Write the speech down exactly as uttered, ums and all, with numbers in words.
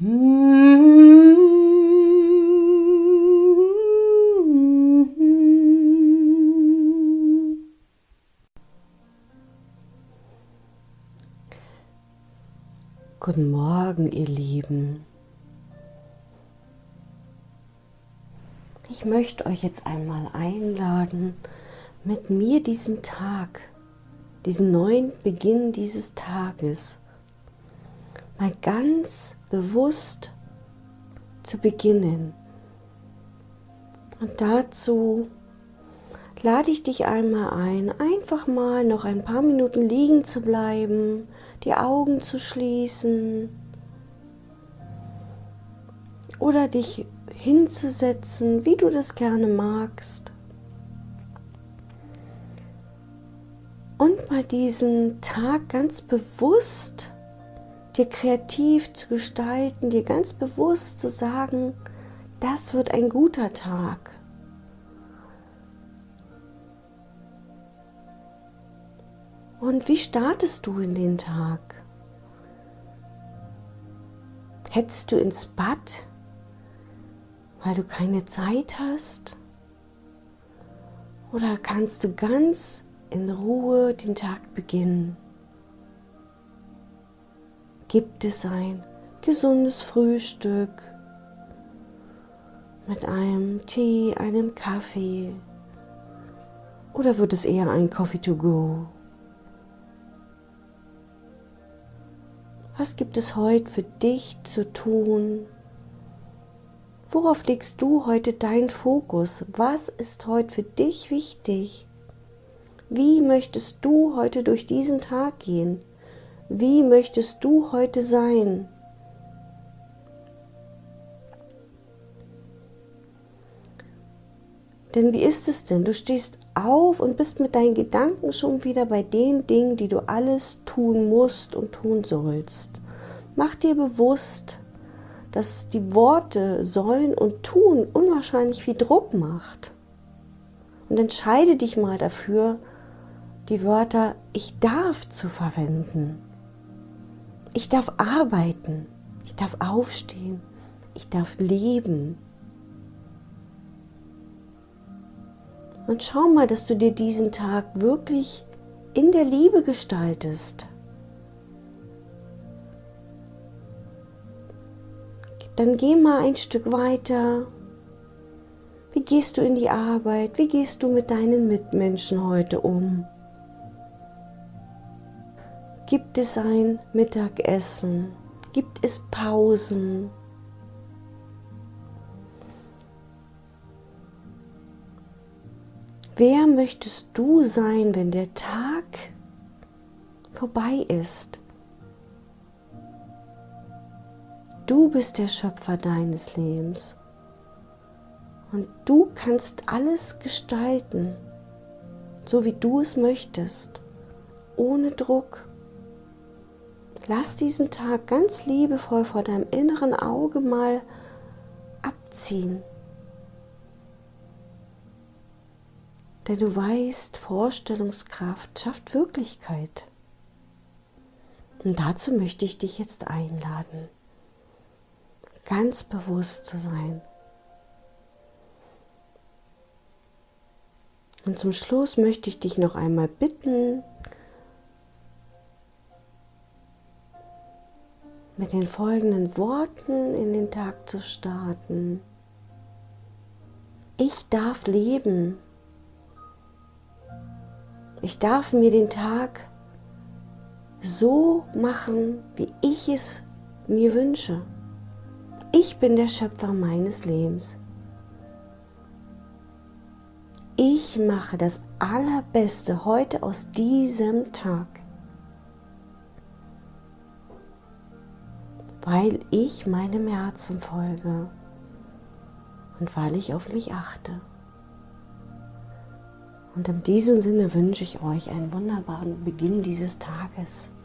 Guten Morgen, ihr Lieben. Ich möchte euch jetzt einmal einladen, mit mir diesen Tag, diesen neuen Beginn dieses Tages, mal ganz bewusst zu beginnen. Und dazu lade ich dich einmal ein, einfach mal noch ein paar Minuten liegen zu bleiben, die Augen zu schließen oder dich hinzusetzen, wie du das gerne magst. Und mal diesen Tag ganz bewusst dir kreativ zu gestalten, dir ganz bewusst zu sagen, das wird ein guter Tag. Und wie startest du in den Tag? Hetzt du ins Bad, weil du keine Zeit hast? Oder kannst du ganz in Ruhe den Tag beginnen? Gibt es ein gesundes Frühstück mit einem Tee, einem Kaffee? Oder wird es eher ein Coffee to go? Was gibt es heute für dich zu tun? Worauf legst du heute deinen Fokus? Was ist heute für dich wichtig? Wie möchtest du heute durch diesen Tag gehen? Wie möchtest du heute sein? Denn wie ist es denn? Du stehst auf und bist mit deinen Gedanken schon wieder bei den Dingen, die du alles tun musst und tun sollst. Mach dir bewusst, dass die Worte sollen und tun unwahrscheinlich viel Druck macht. Und entscheide dich mal dafür, die Wörter ich darf zu verwenden. Ich darf arbeiten, ich darf aufstehen, ich darf leben. Und schau mal, dass du dir diesen Tag wirklich in der Liebe gestaltest. Dann geh mal ein Stück weiter. Wie gehst du in die Arbeit? Wie gehst du mit deinen Mitmenschen heute um? Gibt es ein Mittagessen? Gibt es Pausen? Wer möchtest du sein, wenn der Tag vorbei ist? Du bist der Schöpfer deines Lebens und du kannst alles gestalten, so wie du es möchtest, ohne Druck. Lass diesen Tag ganz liebevoll vor deinem inneren Auge mal abziehen. Denn du weißt, Vorstellungskraft schafft Wirklichkeit. Und dazu möchte ich dich jetzt einladen, ganz bewusst zu sein. Und zum Schluss möchte ich dich noch einmal bitten, mit den folgenden Worten in den Tag zu starten. Ich darf leben. Ich darf mir den Tag so machen, wie ich es mir wünsche. Ich bin der Schöpfer meines Lebens. Ich mache das Allerbeste heute aus diesem Tag, weil ich meinem Herzen folge und weil ich auf mich achte. Und in diesem Sinne wünsche ich euch einen wunderbaren Beginn dieses Tages.